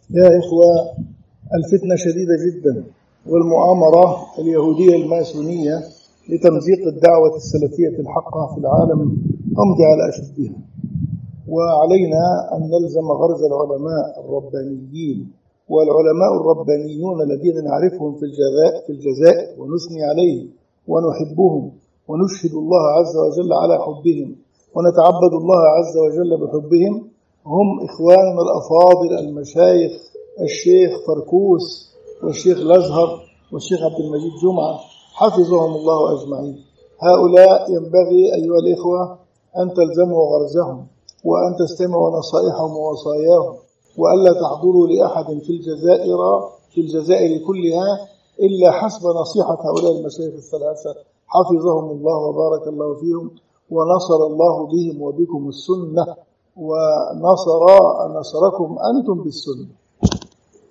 يا إخوة، الفتنة شديدة جدا، والمؤامرة اليهودية الماسونية لتمزيق الدعوة السلفية الحقة في العالم أمضي على أشدها، وعلينا أن نلزم غرز العلماء الربانيين والعلماء الربانيون الذين نعرفهم في الجزائر ونثني عليهم ونحبهم ونشهد الله عز وجل على حبهم ونتعبد الله عز وجل بحبهم، هم إخواننا الأفاضل المشايخ الشيخ فركوس والشيخ الأزهر والشيخ عبد المجيد جمعة حفظهم الله أجمعين. هؤلاء ينبغي أيها الإخوة أن تلزموا غرزهم وأن تستمعوا نصائحهم ووصاياهم، وألا تحضروا لأحد في الجزائر كلها إلا حسب نصيحة هؤلاء المشايخ الثلاثة حفظهم الله وبارك الله فيهم، ونصر الله بهم وبكم السنة، ونصركم أنتم بالسنة.